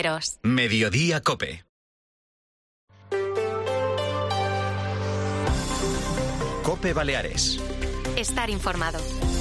Mediodía COPE. COPE Baleares. Estar informado.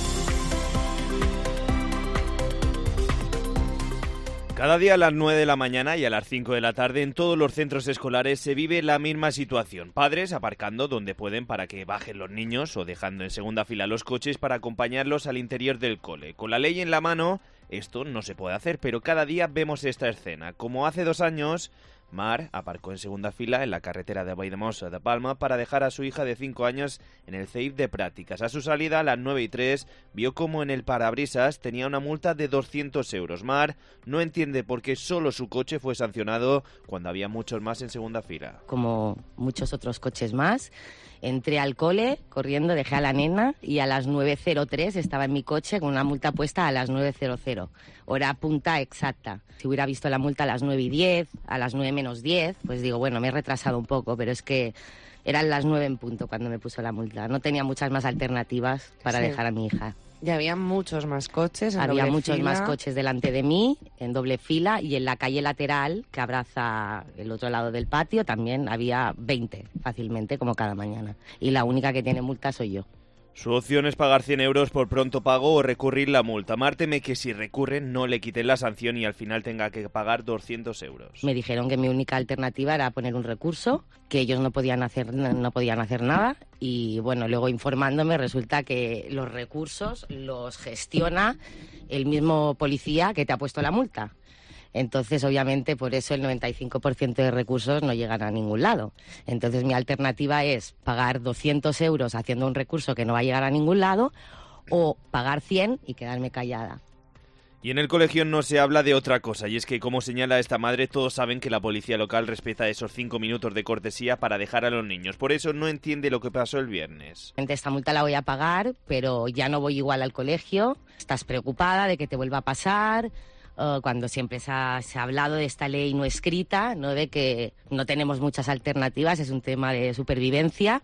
Cada día a las 9 de la mañana y a las 5 de la tarde en todos los centros escolares se vive la misma situación. Padres aparcando donde pueden para que bajen los niños o dejando en segunda fila los coches para acompañarlos al interior del cole. Con la ley en la mano, esto no se puede hacer, pero cada día vemos esta escena. Como hace 2 años, Mar aparcó en segunda fila en la carretera de Valldemossa de Palma para dejar a su hija de 5 años en el CEIP de prácticas. A su salida, a las 9:03, vio como en el parabrisas tenía una multa de 200 euros. Mar no entiende por qué solo su coche fue sancionado cuando había muchos más en segunda fila. Como muchos otros coches más, entré al cole corriendo, dejé a la nena y a las 9:03 estaba en mi coche con una multa puesta a las 9:00, hora punta exacta. Si hubiera visto la multa a las 9:10, a las 9:10, pues digo, bueno, me he retrasado un poco, pero es que eran las 9 en punto cuando me puso la multa. No tenía muchas más alternativas para dejar a mi hija. Y había muchos más coches en Había doble muchos fila. más coches delante de mí, en doble fila, y en la calle lateral, que abraza el otro lado del patio, también había 20 fácilmente, como cada mañana. Y la única que tiene multa soy yo. Su opción es pagar 100 euros por pronto pago o recurrir la multa. Mar teme que si recurren no le quiten la sanción y al final tenga que pagar 200 euros. Me dijeron que mi única alternativa era poner un recurso, que ellos no podían hacer nada y bueno, luego informándome resulta que los recursos los gestiona el mismo policía que te ha puesto la multa. Entonces, obviamente, por eso el 95% de recursos no llegan a ningún lado. Entonces, mi alternativa es pagar 200 euros haciendo un recurso que no va a llegar a ningún lado o pagar 100 y quedarme callada. Y en el colegio no se habla de otra cosa, y es que, como señala esta madre, todos saben que la policía local respeta esos 5 minutos de cortesía para dejar a los niños. Por eso no entiende lo que pasó el viernes. Esta multa la voy a pagar, pero ya no voy igual al colegio. Estás preocupada de que te vuelva a pasar, cuando siempre se ha hablado de esta ley no escrita, ¿no? De que no tenemos muchas alternativas, es un tema de supervivencia,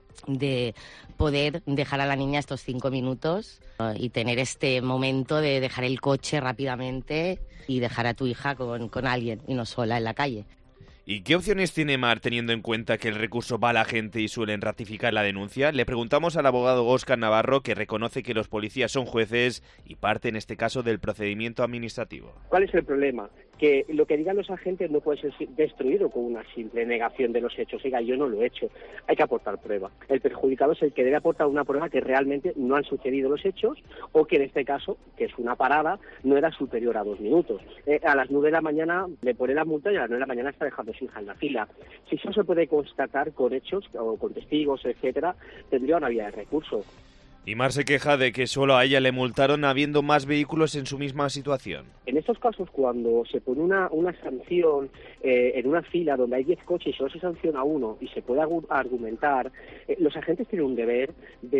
de poder dejar a la niña estos 5 minutos y tener este momento de dejar el coche rápidamente y dejar a tu hija con alguien y no sola en la calle. ¿Y qué opciones tiene Mar teniendo en cuenta que el recurso va a la gente y suelen ratificar la denuncia? Le preguntamos al abogado Óscar Navarro, que reconoce que los policías son jueces y parte en este caso del procedimiento administrativo. ¿Cuál es el problema? Que lo que digan los agentes no puede ser destruido con una simple negación de los hechos. Oiga, yo no lo he hecho. Hay que aportar prueba. El perjudicado es el que debe aportar una prueba que realmente no han sucedido los hechos o que en este caso, que es una parada, no era superior a 2 minutos. A las 9 de la mañana le pone la multa y a las 9 de la mañana está dejando a su hija en la fila. Si eso se puede constatar con hechos o con testigos, etcétera, tendría una vía de recurso. Y Mar se queja de que solo a ella le multaron habiendo más vehículos en su misma situación. En estos casos, cuando se pone una sanción en una fila donde hay 10 coches y solo se sanciona uno y se puede argumentar, los agentes tienen un deber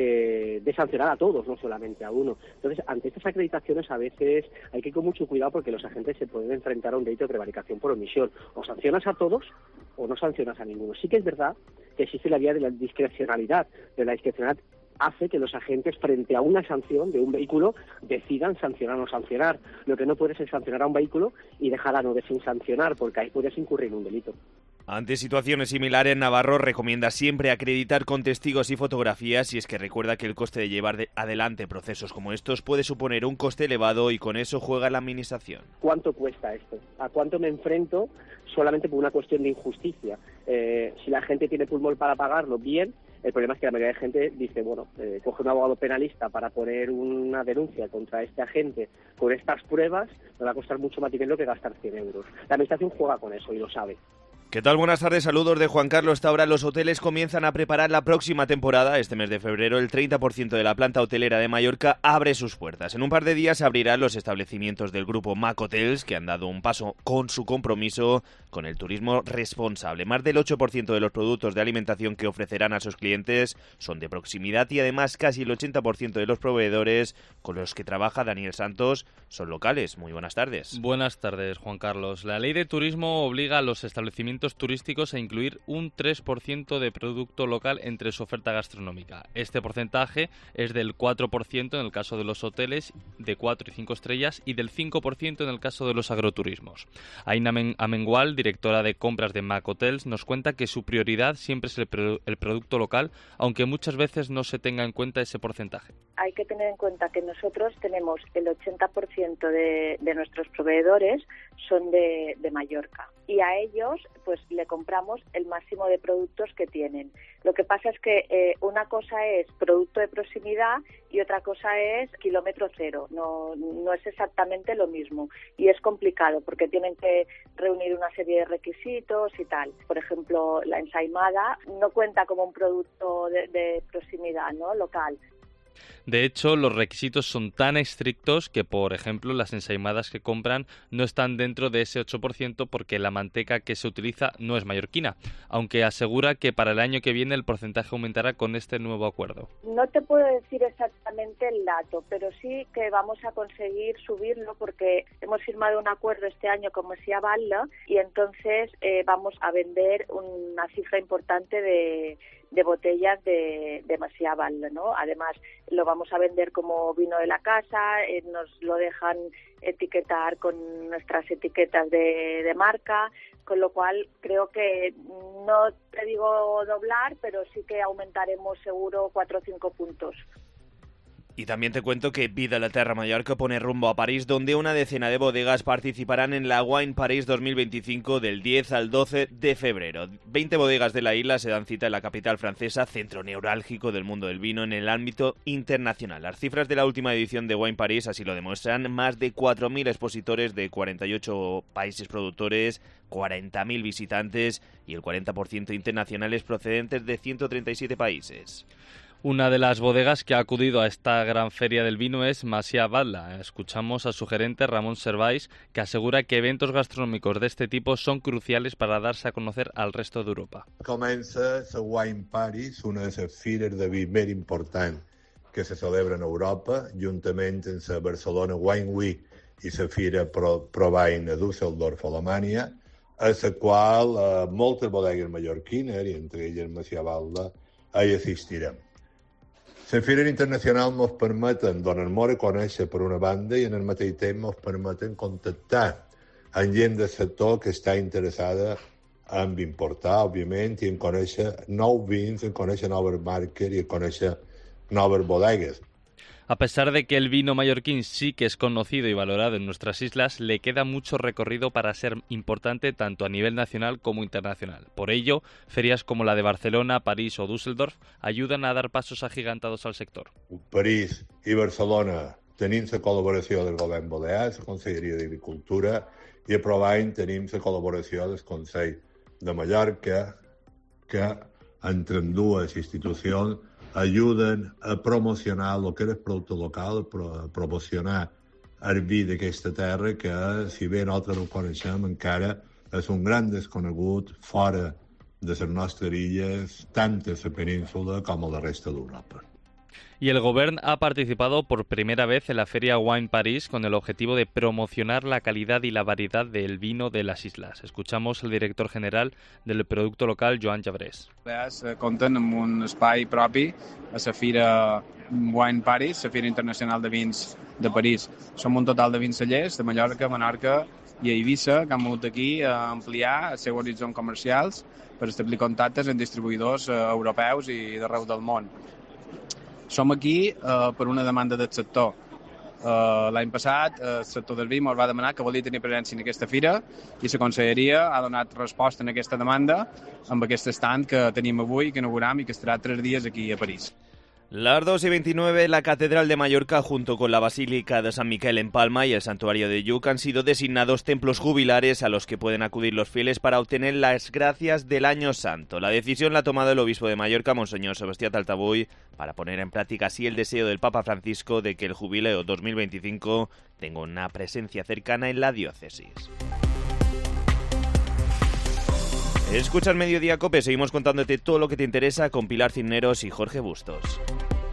de sancionar a todos, no solamente a uno. Entonces, ante estas acreditaciones a veces hay que ir con mucho cuidado porque los agentes se pueden enfrentar a un delito de prevaricación por omisión. O sancionas a todos o no sancionas a ninguno. Sí que es verdad que existe la vía de la discrecionalidad, de la discrecionalidad hace que los agentes, frente a una sanción de un vehículo, decidan sancionar o no sancionar. Lo que no puedes es sancionar a un vehículo y dejar a 9 sin sancionar, porque ahí puedes incurrir en un delito. Ante situaciones similares, Navarro recomienda siempre acreditar con testigos y fotografías, y es que recuerda que el coste de llevar adelante procesos como estos puede suponer un coste elevado y con eso juega la administración. ¿Cuánto cuesta esto? ¿A cuánto me enfrento solamente por una cuestión de injusticia? Si la gente tiene pulmón para pagarlo, bien. El problema es que la mayoría de gente dice, bueno, coge un abogado penalista para poner una denuncia contra este agente con estas pruebas, me va a costar mucho más dinero que gastar 100 euros. La administración juega con eso y lo sabe. ¿Qué tal? Buenas tardes, saludos de Juan Carlos. Hasta ahora los hoteles comienzan a preparar la próxima temporada. Este mes de febrero el 30% de la planta hotelera de Mallorca abre sus puertas. En un par de días abrirán los establecimientos del grupo Mac Hotels, que han dado un paso con su compromiso con el turismo responsable. Más del 8% de los productos de alimentación que ofrecerán a sus clientes son de proximidad y además casi el 80% de los proveedores con los que trabaja Daniel Santos son locales. Muy buenas tardes. Buenas tardes, Juan Carlos. La ley de turismo obliga a los establecimientos establecimientos turísticos a incluir un 3% de producto local entre su oferta gastronómica. Este porcentaje es del 4% en el caso de los hoteles de 4 y 5 estrellas y del 5% en el caso de los agroturismos. Aina Amengual, directora de compras de Mac Hotels, nos cuenta que su prioridad siempre es el producto local, aunque muchas veces no se tenga en cuenta ese porcentaje. Hay que tener en cuenta que nosotros tenemos el 80% de nuestros proveedores son de Mallorca y a ellos pues le compramos el máximo de productos que tienen. Lo que pasa es que una cosa es producto de proximidad y otra cosa es kilómetro cero. No es exactamente lo mismo y es complicado porque tienen que reunir una serie de requisitos y tal. Por ejemplo, la ensaimada no cuenta como un producto de proximidad, ¿no? Local. De hecho, los requisitos son tan estrictos que, por ejemplo, las ensaimadas que compran no están dentro de ese 8% porque la manteca que se utiliza no es mallorquina, aunque asegura que para el año que viene el porcentaje aumentará con este nuevo acuerdo. No te puedo decir exactamente el dato, pero sí que vamos a conseguir subirlo porque hemos firmado un acuerdo este año con Macià Batlle y entonces vamos a vender una cifra importante de botellas de Macià Batlle, ¿no? Además, lo vamos a vender como vino de la casa, nos lo dejan etiquetar con nuestras etiquetas de marca, con lo cual creo que no te digo doblar, pero sí que aumentaremos seguro 4 o 5 puntos. Y también te cuento que Vida la Terra Mallorca pone rumbo a París, donde una decena de bodegas participarán en la Wine Paris 2025 del 10 al 12 de febrero. 20 bodegas de la isla se dan cita en la capital francesa, centro neurálgico del mundo del vino en el ámbito internacional. Las cifras de la última edición de Wine Paris así lo demuestran: más de 4.000 expositores de 48 países productores, 40.000 visitantes y el 40% internacionales procedentes de 137 países. Una de las bodegas que ha acudido a esta gran feria del vino es Macià Batlle. Escuchamos a su gerente Ramon Servais, que asegura que eventos gastronómicos de este tipo son cruciales para darse a conocer al resto de Europa. Comença la Wine Paris, una de les fires de vi més importants que se celebren a Europa, juntament amb la Barcelona Wine Week i la Fira ProWein a Düsseldorf, Alemanya, a la qual moltes bodegues mallorquines, i entre elles Macià Batlle, hi assistirem. Les fires internacionals ens permeten donar-nos a conèixer per una banda i en el mateix temps ens permeten contactar amb gent del sector que està interessada en importar, òbviament, i en conèixer nous vins, en conèixer noves marques i en conèixer noves bodegues. A pesar de que el vino mallorquín sí que es conocido y valorado en nuestras islas, le queda mucho recorrido para ser importante tanto a nivel nacional como internacional. Por ello, ferias como la de Barcelona, París o Düsseldorf ayudan a dar pasos agigantados al sector. París i Barcelona tenim la col·laboració del govern balear, la Conselleria d'Agricultura, i a ProWein tenim la col·laboració del Consell de Mallorca, que entre dues institucions ayuden a promocionar el que és el producte local, a promocionar el vi d'aquesta terra que, si bé nosaltres no coneixem, encara és un gran desconegut fora de les nostres illes, tant a la península com a la resta d'Europa. Y el Govern ha participado por primera vez en la Feria Wine Paris con el objetivo de promocionar la calidad y la variedad del vino de las islas. Escuchamos al director general del producto local, Joan Jabrés. Compten amb un espai propi a la Fira Wine Paris, la Fira Internacional de Vins de París. Som un total de 20 cellers de Mallorca, Menorca i Eivissa que han vingut aquí a ampliar els seus horitzons comercials per establir contactes amb distribuïdors europeus i d'arreu del món. Som aquí per una demanda del sector. L'any passat el sector del vi ens va demanar que volia tenir presència en aquesta fira i la Conselleria ha donat resposta a aquesta demanda amb aquest stand que tenim avui, que inauguram i que estarà 3 dies aquí a París. Las 2:29, la Catedral de Mallorca junto con la Basílica de San Miquel en Palma y el Santuario de Lluc han sido designados templos jubilares a los que pueden acudir los fieles para obtener las gracias del Año Santo. La decisión la ha tomado el obispo de Mallorca, Monseñor Sebastián Taltabull, para poner en práctica así el deseo del Papa Francisco de que el jubileo 2025 tenga una presencia cercana en la diócesis. Escuchas Mediodía Cope, seguimos contándote todo lo que te interesa con Pilar Cisneros y Jorge Bustos.